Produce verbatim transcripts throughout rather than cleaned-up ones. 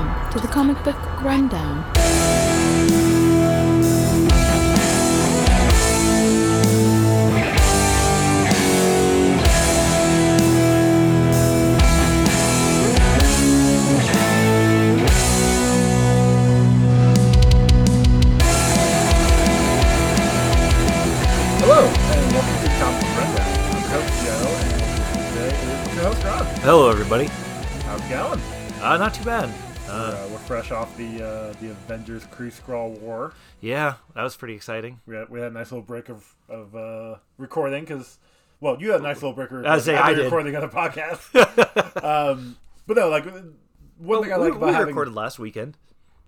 Welcome to the Comic Book Rundown. Hello, and welcome to the Comic Book Rundown. I'm your host, Joe, and today is your host, Ron. Hello, everybody. How's it going? Uh, not too bad. Uh, Uh, we're fresh off the uh, the Avengers Kree-Skrull War. yeah, that was pretty exciting. We had, we had a nice little break of, of uh, recording, because, well, you had a nice little break of I was saying, I did. recording on a podcast. um, but no, like, one Well, thing I we, like we about having... recorded last weekend.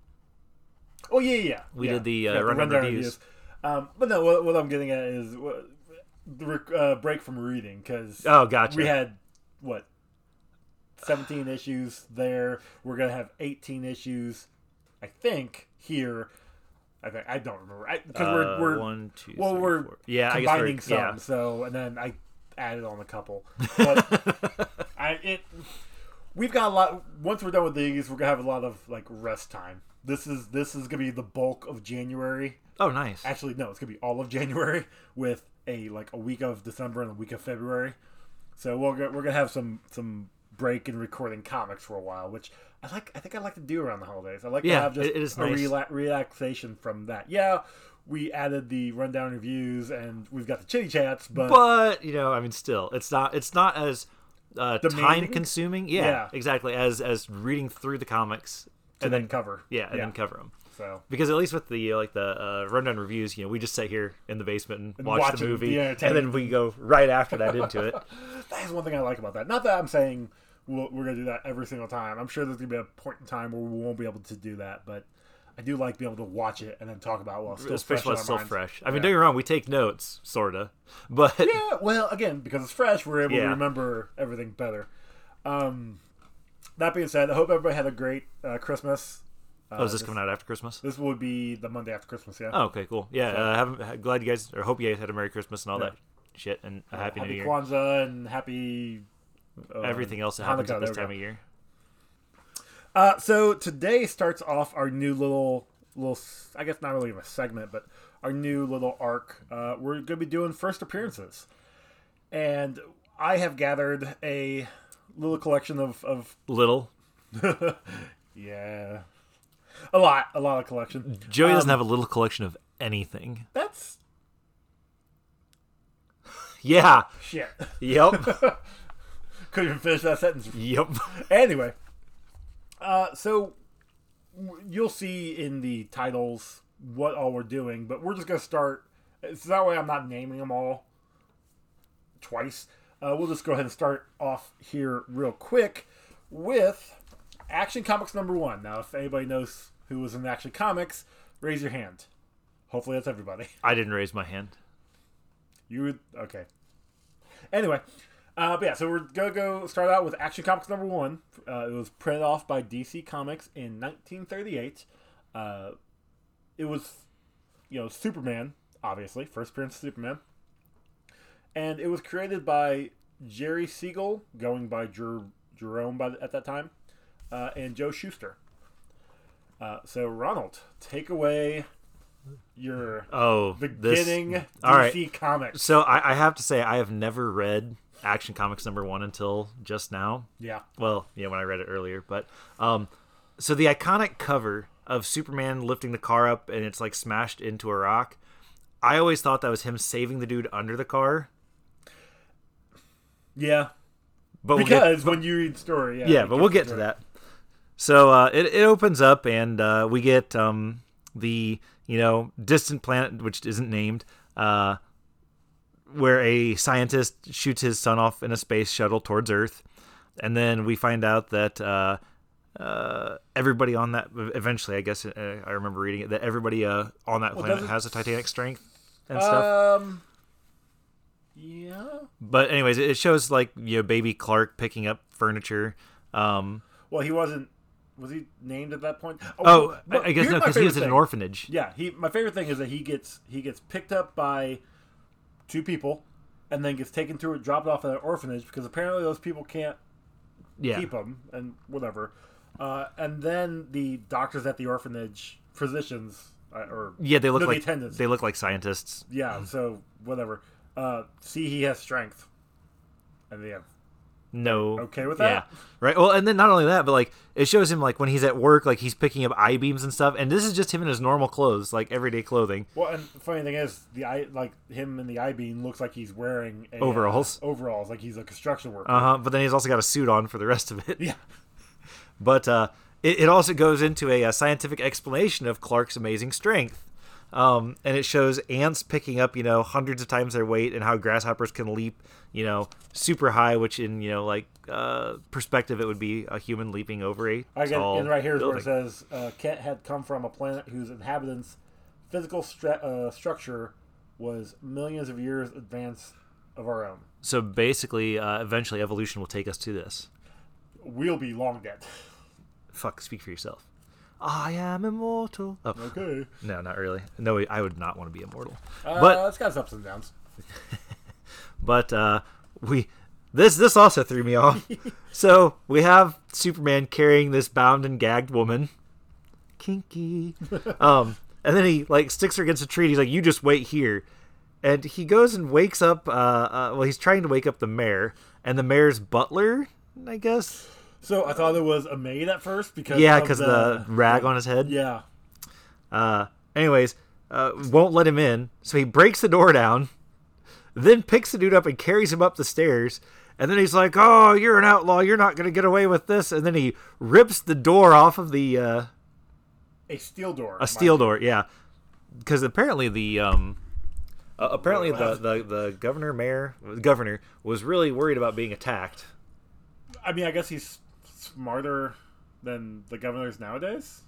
Oh, yeah, yeah, yeah. We yeah. did the uh, Yeah, rundown rundown reviews. Um, but no, what, what I'm getting at is what, the rec- uh, break from reading, because Oh, gotcha. we had, what, seventeen issues there. We're going to have eighteen issues, I think, here. I think I don't remember. Because uh, we're, we're, one, two, well, three, we're four. Yeah, I guess combining we're, some, yeah. so, and then I added on a couple. But I, it, we've got a lot, once we're done with these, we're going to have a lot of, like, rest time. This is, this is going to be the bulk of January. Oh, nice. Actually, no, it's gonna be all of January with a like a week of December and a week of February. So we're gonna, we're gonna have some some break in recording comics for a while, which I like. I think I like to do around the holidays. I like Yeah, to have just it- it is a nice. rela- relaxation from that. Yeah, we added the rundown reviews and we've got the chitty chats, but, But, you know, I mean, still, it's not it's not as uh, Demanding? time-consuming. Yeah, Yeah. exactly, as as reading through the comics. to and then cover. Yeah, and then cover them. So Because at least with the uh, like the uh, rundown reviews, you know, we just sit here in the basement and, And watch watch the it, movie, be and entertained. then we go right after that into it. that is one thing I like about that. Not that I'm saying we'll, we're gonna do that every single time. I'm sure there's gonna be a point in time where we won't be able to do that, but I do like being able to watch it and then talk about well, it's still fresh Especially in while it's our still minds. fresh. I mean, Yeah. don't get me wrong, we take notes, sorta, but Yeah, well, again, because it's fresh, we're able to Yeah. remember everything better. Um, that being said, I hope everybody had a great uh, Christmas. Uh, oh, is this coming out after Christmas? This would be the Monday after Christmas, yeah. Oh, okay, cool. Yeah, uh, haven't, glad you guys, or hope you guys had a Merry Christmas and all Yeah. that shit, and a Happy, happy New Year. Kwanzaa and happy uh, Everything else that happens Hanukkah, at this there we time go. of year. Uh, so today starts off our new little, little. I guess not really a segment, but our new little arc. Uh, we're going to be doing first appearances, and I have gathered a little collection of, of Little. yeah, a lot, a lot of collection. Joey doesn't Um, have a little collection of anything. That's Yeah. shit. Yep. Couldn't even finish that sentence. Yep. Anyway, uh, so w- you'll see in the titles what all we're doing, but we're just gonna start. So that way, I'm not naming them all twice. Uh, we'll just go ahead and start off here real quick with Action Comics number one. Now, if anybody knows who was in Action Comics, raise your hand. Hopefully, that's everybody. I didn't raise my hand. You would okay. Anyway, uh, but yeah, so we're gonna go start out with Action Comics number one. Uh, it was printed off by D C Comics in nineteen thirty-eight. Uh, it was, you know, Superman, obviously, first appearance of Superman, and it was created by Jerry Siegel, going by Jer- Jerome by the, at that time, uh, and Joe Shuster. Uh, so Ronald, take away your Oh, beginning this. D C All right. Comics. So I, I have to say, I have never read Action Comics number one until just now. Yeah. Well, yeah, when I read it earlier. But um, so the iconic cover of Superman lifting the car up and it's like smashed into a rock. I always thought that was him saving the dude under the car. Yeah. But we'll get- Because when you read story, yeah. yeah, you but we'll get to story. that. So uh, it it opens up and uh, we get um, the you know distant planet which isn't named, uh, where a scientist shoots his son off in a space shuttle towards Earth, and then we find out that uh, uh, everybody on that eventually, I guess uh, I remember reading it that everybody uh, on that Well, planet doesn't- has a Titanic strength and stuff. Um. Yeah. But anyways, it shows like you know baby Clark picking up furniture. Um, Well, he wasn't. Was he named at that point? oh, well, I I guess here's no, my because he favorite was in an thing. orphanage. Yeah. He. My favorite thing is that he gets he gets picked up by two people, and then gets taken to dropped off at an orphanage because apparently those people can't Yeah. keep him and whatever. Uh, and then the doctors at the orphanage, physicians, uh, or Yeah, they look no, the like attendants. they look like scientists. Yeah, so whatever. Uh, see, he has strength, and they have No. okay with Yeah. that. Right. Well, and then not only that, but like it shows him like when he's at work, like he's picking up I beams and stuff, and this is just him in his normal clothes, like everyday clothing. Well, and the funny thing is, the I like him in the I beam looks like he's wearing a, Overalls. Uh, overalls, like he's a construction worker. Uh huh. But then he's also got a suit on for the rest of it. Yeah. But uh, it, it also goes into a, a scientific explanation of Clark's amazing strength. Um, and it shows ants picking up, you know, hundreds of times their weight, and how grasshoppers can leap, you know, super high, which in, you know, like uh, perspective, it would be a human leaping over a I get, tall and right here is where building. it says uh, Kent had come from a planet whose inhabitants' physical stra- uh, structure was millions of years advance of our own. So basically, uh, eventually, evolution will take us to this. We'll be long dead. Fuck, speak for yourself. I am immortal. Oh, Okay. no, not really. No, I would not want to be immortal. Uh, But it's got its ups and downs. But uh, we this this also threw me off. So we have Superman carrying this bound and gagged woman, kinky, um, and then he like sticks her against a tree. And he's like, "You just wait here," and he goes and wakes up. Uh, uh, well, he's trying to wake up the mayor, and the mayor's butler, I guess. So I thought it was a maid at first because Yeah, of because the, the rag on his head. Yeah. Uh, anyways, uh, won't let him in, so he breaks the door down, then picks the dude up and carries him up the stairs, and then he's like, "Oh, you're an outlaw, you're not gonna get away with this," and then he rips the door off of the uh, A steel door. a steel mind you. door, yeah, because apparently the um, uh, apparently the, the the governor mayor governor was really worried about being attacked. I mean, I guess he's smarter than the governors nowadays.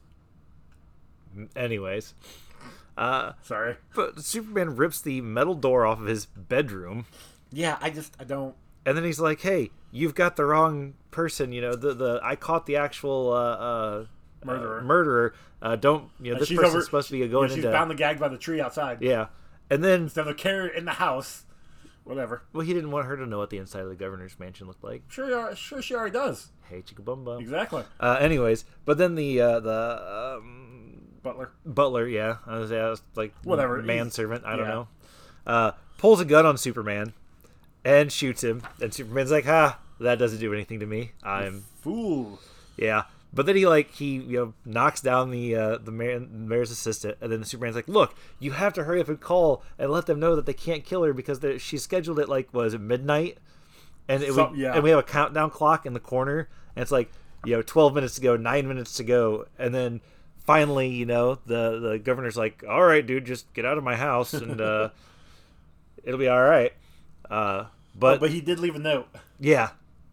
Anyways, uh, Sorry. but Superman rips the metal door off of his bedroom. Yeah, I just I don't. And then he's like, "Hey, you've got the wrong person. You know, the the I caught the actual uh, uh, Murderer. Uh, murderer. Uh, don't you know? And This she's person's over- supposed to be Yeah, going she's into bound and gagged by the tree outside. yeah." And then, Instead of carry her in the house. Whatever. well, he didn't want her to know what the inside of the governor's mansion looked like. Sure, you are- sure, she already does. Hey, chicka bum bum. Exactly. Uh, anyways, but then the uh, the um, Butler. butler, yeah, I was, yeah, I was like Whatever, he's- manservant. I don't yeah. know. Uh, pulls a gun on Superman and shoots him. And Superman's like, "Ha, that doesn't do anything to me. I'm Fool. Yeah, but then he like he you know knocks down the uh, the mayor, mayor's assistant, and then the Superman's like, "Look, you have to hurry up and call and let them know that they can't kill her because they're- she's scheduled at like was it midnight, and it Some- would, yeah. and we have a countdown clock in the corner, and it's like you know twelve minutes to go, nine minutes to go, and then finally you know the the governor's like, "All right, dude, just get out of my house and uh, it'll be all right." Uh, but But, but he did leave a note. yeah.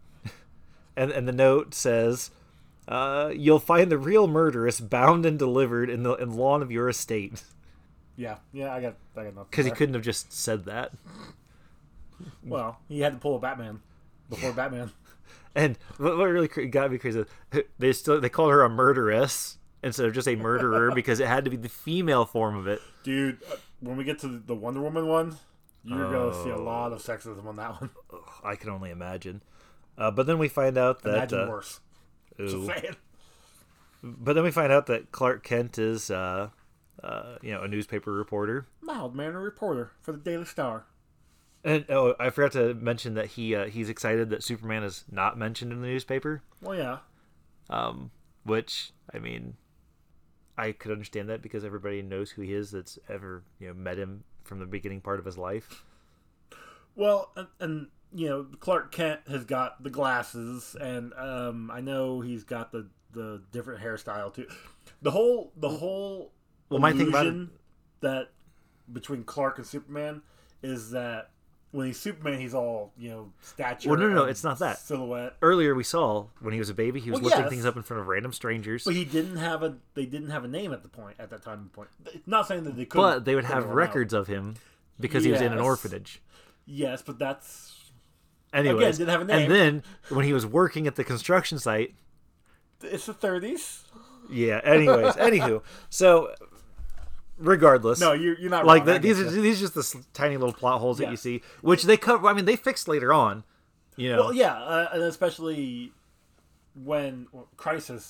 And and the note says, uh, "You'll find the real murderess bound and delivered in the in lawn of your estate." Yeah, yeah, I got, I got nothing. Because he there. couldn't have just said that. Well, he had to pull a Batman before Batman. And what, what really cra- got me crazy, they still they called her a murderess instead of just a murderer because it had to be the female form of it. Dude, uh, when we get to the Wonder Woman one, you're going to see a lot of sexism on that one. Ugh, I can only imagine. Uh, but then we find out that Imagine uh, worse. Just ooh. saying. But then we find out that Clark Kent is, uh, uh, you know, a newspaper reporter. Mild mannered reporter for the Daily Star. And oh, I forgot to mention that he uh, he's excited that Superman is not mentioned in the newspaper. Well, yeah. Um, which I mean, I could understand that because everybody knows who he is that's ever you know met him from the beginning part of his life. Well, and, and you know, Clark Kent has got the glasses, and um, I know he's got the, the different hairstyle too. The whole the whole Well, my thing about it- illusion that between Clark and Superman is that when he's Superman, he's all you know stature. Well, no, no, no, and it's not that. silhouette. Earlier we saw when he was a baby, he was Well, lifting yes. things up in front of random strangers. But he didn't have a. They didn't have a name at the point at that time. Point. Not saying that they couldn't. But they would have figure him out. records of him because he was in an Yes. orphanage. Yes, but that's Anyways, didn't have a name. and then when he was working at the construction site, it's the thirties. yeah. Anyways, anywho, so regardless, No, you're you're not like wrong. I the, these get are ya. these are just the s- tiny little plot holes that you Yes. see, which they cover. I mean, they fixed later on. You know, Well, yeah, uh, and especially when well, Crisis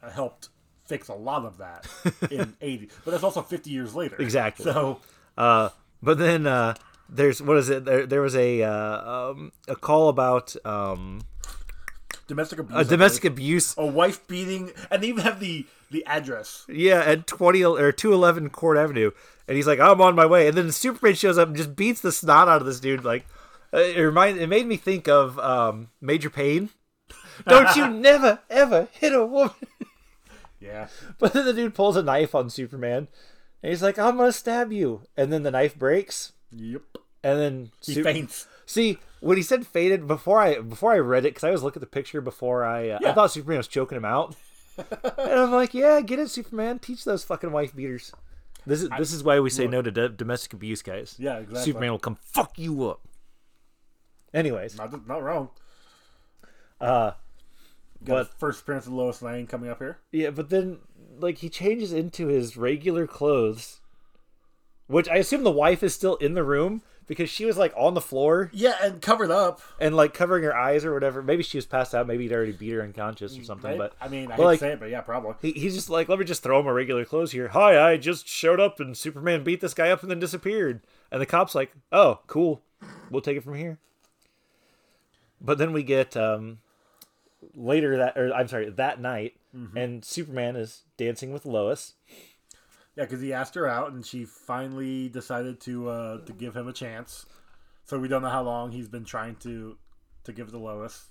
helped fix a lot of that in eighty. But that's also fifty years later. Exactly. So, uh, but then uh, there's what is it? There, there was a uh, um, a call about um, domestic abuse. a domestic abuse. A wife beating, and they even have the the address. Yeah, at twenty or two eleven Court Avenue, and he's like, "I'm on my way," and then Superman shows up and just beats the snot out of this dude. Like, it remind it made me think of um, Major Payne. Don't you never ever hit a woman? Yeah. But then the dude pulls a knife on Superman, and he's like, "I'm gonna stab you," and then the knife breaks. Yep. And then He Sup- faints. See, when he said faded, before I before I read it, because I was looking at the picture before I uh, Yeah. I thought Superman was choking him out, and I'm like, yeah, get it, Superman, teach those fucking wife beaters. This is this is why we say look. no to do- domestic abuse, guys. Yeah, exactly. Superman will come fuck you up. Anyways, Not not wrong. uh, Got but the first appearance of Lois Lane coming up here. yeah, but then like he changes into his regular clothes, which I assume the wife is still in the room because she was like on the floor. Yeah, and covered up. And like covering her eyes or whatever. Maybe she was passed out. Maybe he'd already beat her unconscious or something. Right? But I mean, I but, hate like, to say it, but yeah, probably. he, he's just like, let me just throw him my regular clothes here. Hi, I just showed up and Superman beat this guy up and then disappeared. And the cop's like, oh, cool. We'll take it from here. But then we get um, later that, or I'm sorry, that night, Mm-hmm. and Superman is dancing with Lois. Yeah, because he asked her out, and she finally decided to uh, to give him a chance. So we don't know how long he's been trying to to give to Lois.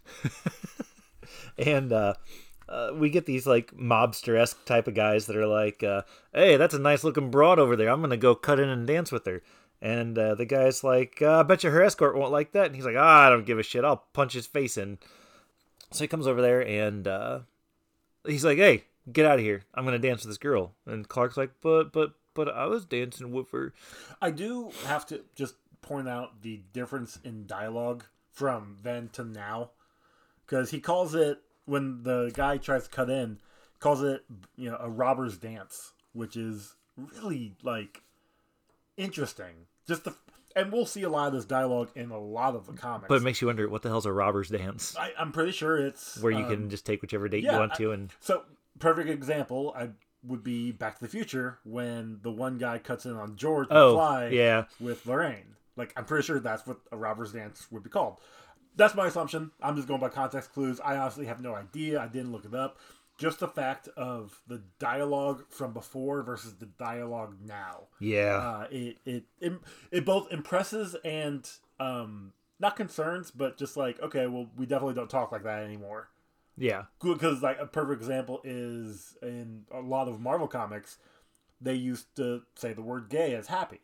And uh, uh, we get these like mobster-esque type of guys that are like, uh, hey, that's a nice looking broad over there. I'm going to go cut in and dance with her. And uh, the guy's like, uh, I bet you her escort won't like that. And he's like, ah, I don't give a shit. I'll punch his face in. So he comes over there and uh, he's like, hey, get out of here. I'm going to dance with this girl. And Clark's like, but, but, but I was dancing with her. I do have to just point out the difference in dialogue from then to now. Because he calls it, when the guy tries to cut in, calls it, you know, a robber's dance, which is really, like, interesting. Just the, and we'll see a lot of this dialogue in a lot of the comics. But it makes you wonder, what the hell's a robber's dance? I, I'm pretty sure it's Where you um, can just take whichever date yeah, you want I- to. And So, perfect example, I would be Back to the Future when the one guy cuts in on George Oh, McFly yeah. with Lorraine. Like, I'm pretty sure that's what a robber's dance would be called. That's my assumption. I'm just going by context clues. I honestly have no idea. I didn't look it up. Just the fact of the dialogue from before versus the dialogue now. Yeah. Uh, it, it it it both impresses and um, not concerns, but just like, okay, well, we definitely don't talk like that anymore. Yeah. Because like a perfect example is in a lot of Marvel comics, they used to say the word gay as happy.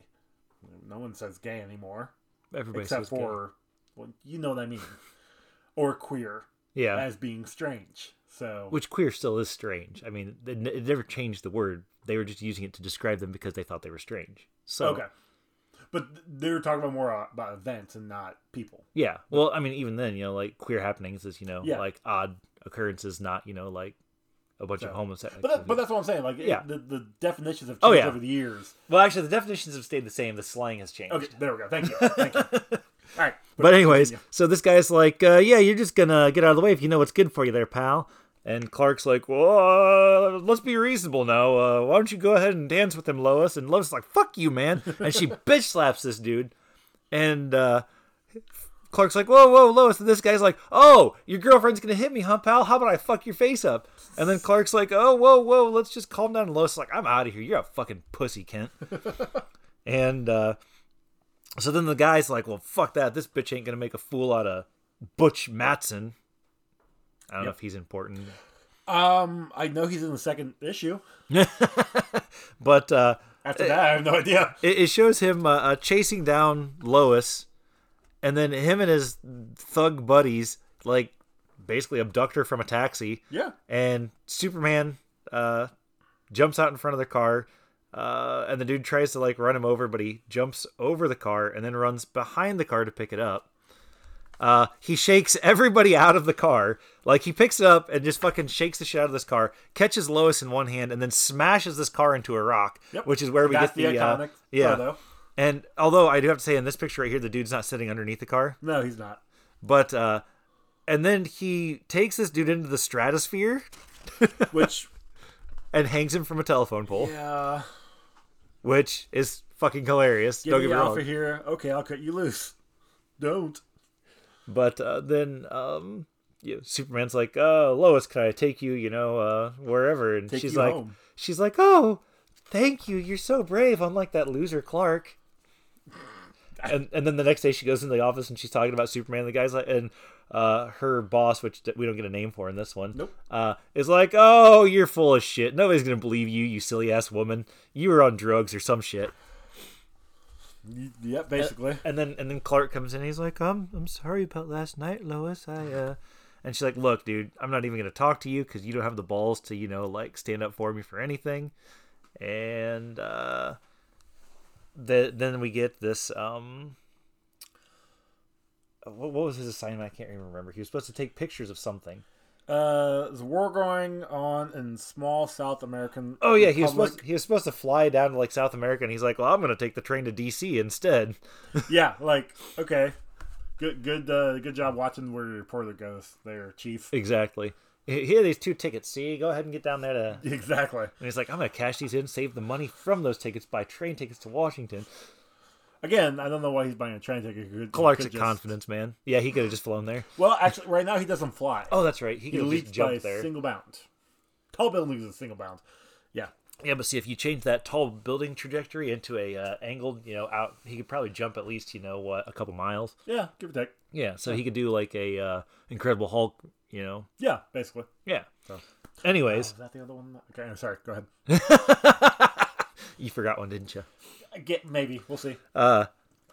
No one says gay anymore, Everybody except says gay. for, well, you know what I mean, or queer Yeah. as being strange. So Which queer still is strange. I mean, it, n- it never changed the word. They were just using it to describe them because they thought they were strange. So, okay, but they were talking about more uh, about events and not people. yeah. Well, I mean, even then, you know, like queer happenings is, you know, Yeah. like odd occurrences, not, you know, like a bunch of So- homosexuals. But that, but that's what I'm saying. Like, Yeah. it, the the definitions have Oh, changed yeah. over the years. well, actually, the definitions have stayed the same. The slang has changed. Okay, there we go. Thank you. Thank you. All right. But anyways, continue. so this guy's like, uh, yeah, you're just gonna get out of the way if you know what's good for you there, pal. And Clark's like, well, uh, let's be reasonable now. Uh, why don't you go ahead and dance with him, Lois? And Lois is like, fuck you, man. And she bitch slaps this dude. And uh, Clark's like, whoa, whoa, Lois. And this guy's like, oh, your girlfriend's going to hit me, huh, pal? How about I fuck your face up? And then Clark's like, oh, whoa, whoa, let's just calm down. And Lois is like, I'm out of here. You're a fucking pussy, Kent. And uh, so then the guy's like, well, fuck that. This bitch ain't going to make a fool out of Butch Matson. I don't know Yep. if he's important. Um, I know he's in the second issue. But uh, After that, I have no idea. it, it shows him uh, uh, chasing down Lois, and then him and his thug buddies, like, basically abduct her from a taxi. Yeah. And Superman uh, jumps out in front of their car, uh, and the dude tries to, like, run him over, but he jumps over the car and then runs behind the car to pick it up. Uh, he shakes everybody out of the car. Like, he picks it up and just fucking shakes the shit out of this car, catches Lois in one hand, and then smashes this car into a rock, Yep. which is where we That's get the, the uh, iconic yeah. photo. And although I do have to say, in this picture right here, the dude's not sitting underneath the car, No, he's not. but uh, and then he takes this dude into the stratosphere Which, and hangs him from a telephone pole, yeah, which is fucking hilarious. give Don't me get me Alpha wrong. here. Okay, I'll cut you loose. Don't. But uh, then um, you know, Superman's like, uh, Lois, can I take you, you know, uh, wherever? And Take she's you like, home. she's like, oh, thank you. You're so brave, unlike that loser Clark. And and then the next day she goes into the office and she's talking about Superman. The guy's like, and uh, her boss, which we don't get a name for in this one, Nope. uh, is like, oh, you're full of shit. Nobody's gonna believe you, you silly ass woman. You were on drugs or some shit. Y- Yep, basically. And then and then Clark comes in and he's like, um, I'm sorry about last night, Lois. I uh and she's like, look, dude, I'm not even gonna talk to you because you don't have the balls to, you know, like stand up for me for anything. And uh the then we get this um what, what was his assignment? I can't even remember. He was supposed to take pictures of something. Uh, there's a war going on in small South American. Oh yeah, he was Republic. supposed he was supposed to fly down to like South America, and he's like, well, I'm gonna take the train to D C instead. Yeah, like okay, good, good, uh, good job watching where your reporter goes there, Chief. Exactly. Here are these two tickets. See, go ahead and get down there to. Exactly. And he's like, I'm going to cash these in, save the money from those tickets, buy train tickets to Washington. Again, I don't know why he's buying a train ticket. He could- Clark's he a could just- confidence man. Yeah, he could have just flown there. Well, actually, right now he doesn't fly. Oh, that's right. He he could have leaps just by a jumped there. single bound. Tall buildings is a single bound. Yeah. Yeah, but see, if you change that tall building trajectory into a uh, angled, you know, out, he could probably jump at least, you know, what, a couple miles. Yeah, give or take. Yeah, so he could do like a uh, Incredible Hulk, you know. Yeah, basically. Yeah. So. Anyways, Oh, is that the other one? Okay, I'm sorry. Go ahead. you forgot one, didn't you? I get maybe. We'll see. Uh,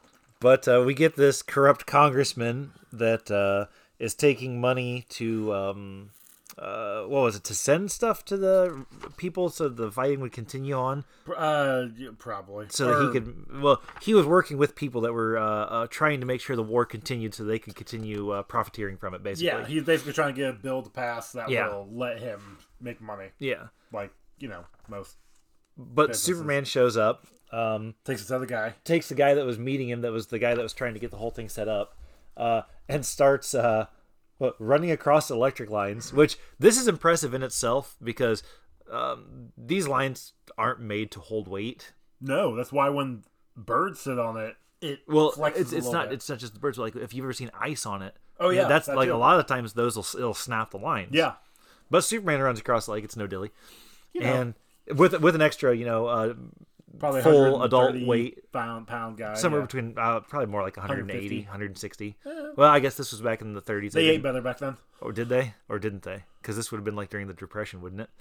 but uh, we get this corrupt congressman that uh, is taking money to, um, uh, what was it, to send stuff to the people so the fighting would continue on? Uh, yeah, probably. So that Or- he could, well, he was working with people that were uh, uh, trying to make sure the war continued so they could continue uh, profiteering from it, basically. Yeah, he's basically trying to get a bill to pass that Yeah. will let him make money. Yeah. Like, you know, most. But Businesses. Superman shows up, um, Takes this other guy. takes the guy that was meeting him, that was the guy that was trying to get the whole thing set up, uh, and starts uh, what, running across electric lines, which this is impressive in itself because um, these lines aren't made to hold weight. No, that's why when birds sit on it, it Well, flexes it's a it's little not bit. it's not just the birds. But like if you've ever seen ice on it, Oh, you know, yeah, that's that like too. a lot of times those will it'll snap the lines. Yeah. But Superman runs across like it's no dilly, You know. and with with an extra, you know, uh, Probably full adult one hundred thirty weight. pound pound guy. somewhere yeah. between uh, probably more like one eighty, one fifty. one sixty. Eh. Well, I guess this was back in the thirties. They didn't- ate better back then. Or did they? Or didn't they? Because this would have been like during the Depression, wouldn't it?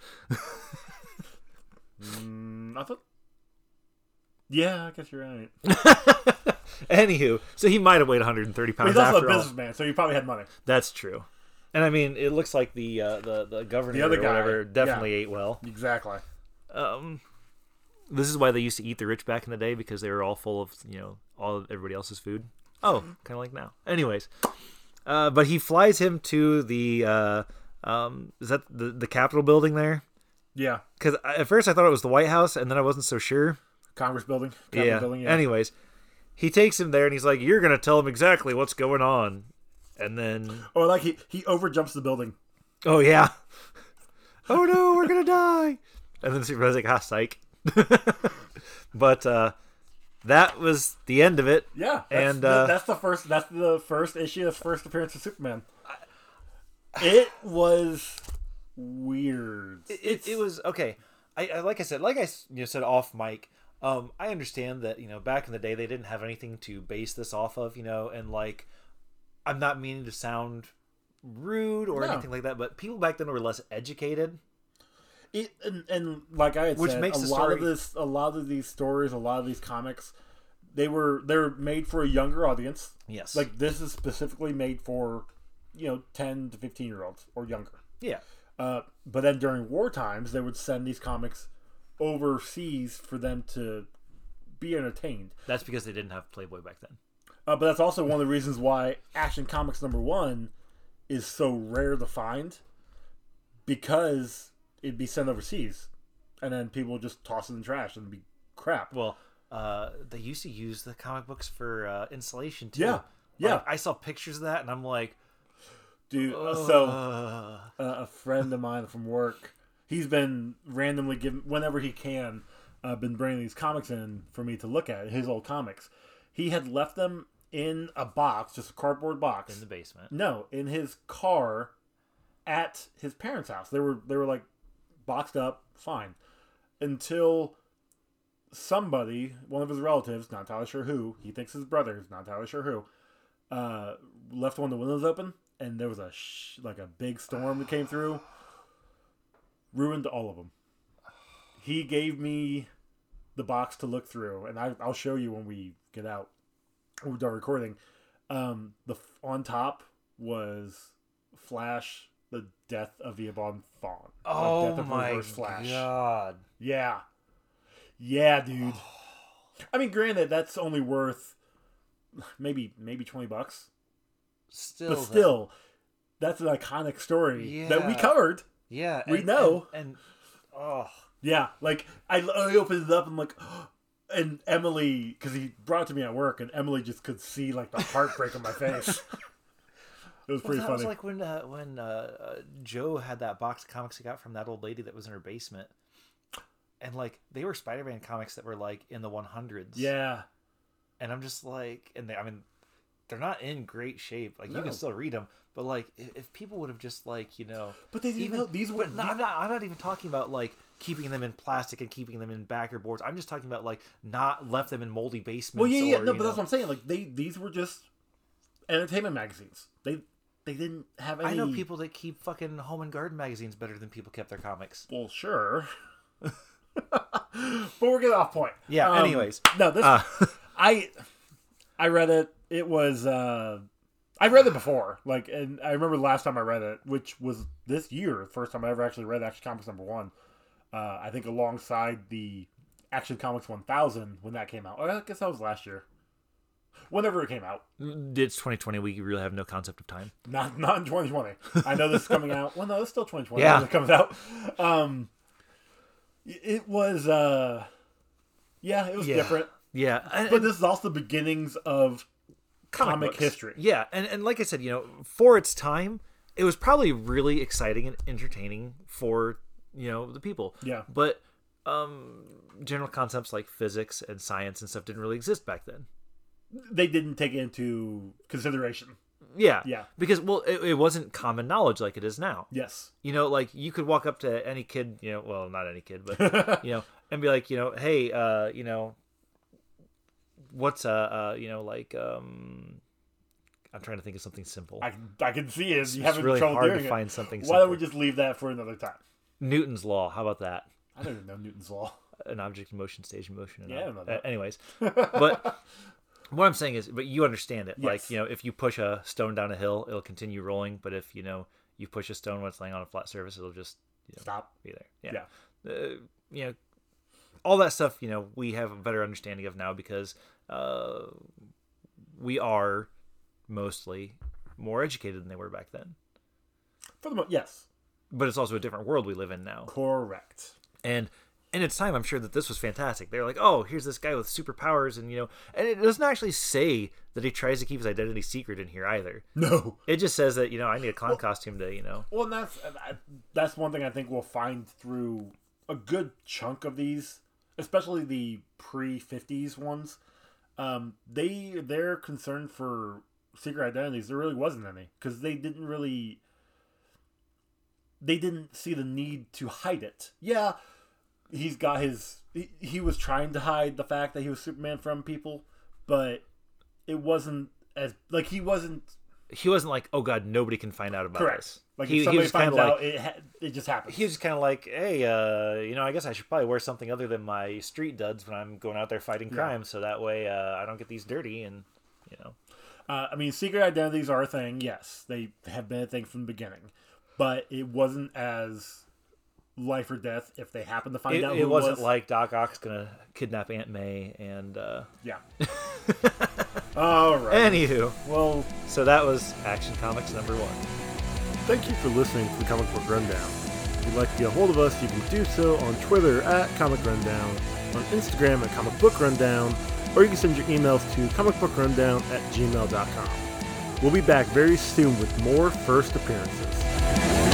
Mm, I thought. Yeah, I guess you're right. Anywho, so he might have weighed one hundred thirty But pounds he's also after a all. businessman, so he probably had money. That's true. And I mean, it looks like the uh, the the governor The other or guy, whatever definitely yeah. ate well. Exactly. Um, this is why they used to eat the rich back in the day because they were all full of you know all of everybody else's food. Oh, kind of like now. Anyways, uh, but he flies him to the uh, um, is that the the Capitol building there? Yeah. Because at first I thought it was the White House, and then I wasn't so sure. Congress building. Capitol Yeah. Building, yeah. Anyways, he takes him there and he's like, "You're gonna tell him exactly what's going on," and then Or like he he overjumps the building. oh yeah, oh no, we're gonna die, and then Superman's like, "Ah, psych." But uh, that was the end of it. Yeah. That's, And, the, uh, that's the first. That's the first issue. That's the first appearance of Superman. It was weird. It, it was okay. I, I like I said, like I s- you know, said off mic. Um, I understand that you know back in the day they didn't have anything to base this off of, you know, and like I'm not meaning to sound rude or No. anything like that, but people back then were less educated. It, and, and like I had Which said, makes a the lot of story- this, a lot of these stories, a lot of these comics, they were they're made for a younger audience. Yes. Like this is specifically made for, you know, ten to fifteen year olds or younger. yeah. Uh, but then during war times, they would send these comics overseas for them to be entertained. That's because they didn't have Playboy back then. Uh, but that's also one of the reasons why Action Comics number one is so rare to find, because it'd be sent overseas, and then people would just toss it in the trash and it'd be crap. Well, uh, they used to use the comic books for uh, insulation too. Yeah. Yeah. Like, I saw pictures of that, and I'm like, Dude, so uh, a friend of mine from work, he's been randomly giving, whenever he can, uh, been bringing these comics in for me to look at, his old comics. He had left them in a box, just a cardboard box. In the basement. No, in his car at his parents' house. They were, they were like boxed up, fine. Until somebody, one of his relatives, not entirely sure who, he thinks his brother, is not entirely sure who, uh, left one of the windows open, and there was a sh- like a big storm that came through, ruined all of them. He gave me the box to look through, and I, I'll show you when we get out, when we're done recording. Um, the on top was Flash, the death of Eobard Thawne. Oh death of my Reverse Flash. god! Yeah, yeah, dude. I mean, granted, that's only worth maybe maybe twenty bucks. Still, But still, that's an iconic story Yeah. that we covered. yeah, we and, know. and, and oh, Yeah, like I, I opened it up and like, and Emily, because he brought it to me at work, and Emily just could see like the heartbreak on my face. It was well, pretty that funny. was like when uh, when uh, uh, Joe had that box of comics he got from that old lady that was in her basement, and like they were Spider-Man comics that were like in the one hundreds. Yeah, and I'm just like, and they, I mean, they're not in great shape. Like you No. can still read them, but like if, if people would have just like you know, but they didn't even know these were. but no, I'm not. I'm not even talking about like keeping them in plastic and keeping them in backer boards. I'm just talking about like not left them in moldy basements. Well, yeah, yeah, or, no, you but know, that's what I'm saying. Like they, these were just entertainment magazines. They, they didn't have any. I know people that keep fucking Home and Garden magazines better than people kept their comics. Well, sure. But we're getting off point. Yeah. Um, anyways, no, this uh, I I read it. It was uh I read it before. Like, and I remember the last time I read it, which was this year, first time I ever actually read Action Comics number one. Uh, I think alongside the Action Comics one thousand when that came out. Or I guess that was last year. Whenever it came out. it's twenty twenty. We really have no concept of time. Not not in twenty twenty. I know this is coming out. Well, no, it's still twenty twenty Yeah. when it comes out. Um, it was, uh, yeah, it was Yeah. different. Yeah, and, But and this is also the beginnings of comic books. history. Yeah, and and like I said, you know, for its time, it was probably really exciting and entertaining for you know the people. Yeah. But um, general concepts like physics and science and stuff didn't really exist back then. They didn't take it into consideration. Yeah. Yeah. Because well, it, it wasn't common knowledge like it is now. Yes. You know, like you could walk up to any kid, you know, well, not any kid, but you know, and be like, you know, hey, uh, you know, what's uh, uh you know, like um, I'm trying to think of something simple. I, I can see it. It's You having really trouble hard doing to it. find something Why simple. don't we just leave that for another time? Newton's law. How about that? I don't even know Newton's law. An object in motion stays in motion. and Yeah, I all- know that. uh, anyways, but what I'm saying is, but you understand it. Yes. Like, you know, if you push a stone down a hill, it'll continue rolling. But if, you know, you push a stone when it's laying on a flat surface, it'll just you know, Stop. be there. Yeah. Yeah. Uh, you know, all that stuff, you know, we have a better understanding of now because uh, we are mostly more educated than they were back then. For the mo- yes. But it's also a different world we live in now. Correct. And in its time, I'm sure that this was fantastic. They're like, oh, here's this guy with superpowers, and you know, and it doesn't actually say that he tries to keep his identity secret in here either. No. It just says that, you know, I need a clown costume to, you know. Well, and that's that's one thing I think we'll find through a good chunk of these, especially the pre fifties ones. Um, they their concern for secret identities, there really wasn't any because they didn't really they didn't see the need to hide it. Yeah, he's got his he, he was trying to hide the fact that he was Superman from people, but it wasn't as like he wasn't He wasn't like, oh god, nobody can find out about correct. this. Like he, if he somebody was kind finds of like, out, it ha- it just happens. he was just kind of like, hey, uh, you know, I guess I should probably wear something other than my street duds when I'm going out there fighting Yeah. crime, so that way uh, I don't get these dirty and, you know. Uh, I mean, secret identities are a thing. Yes, they have been a thing from the beginning, but it wasn't as life or death if they happen to find It, out. it who wasn't was. like Doc Ock's gonna kidnap Aunt May and. Uh... Yeah. All right. Anywho, Well, so that was Action Comics number one. thank you for listening to the Comic Book Rundown. If you'd like to get a hold of us, you can do so on Twitter at Comic Rundown, on Instagram at Comic Book Rundown, or you can send your emails to comicbookrundown at gmail dot com. We'll be back very soon with more first appearances.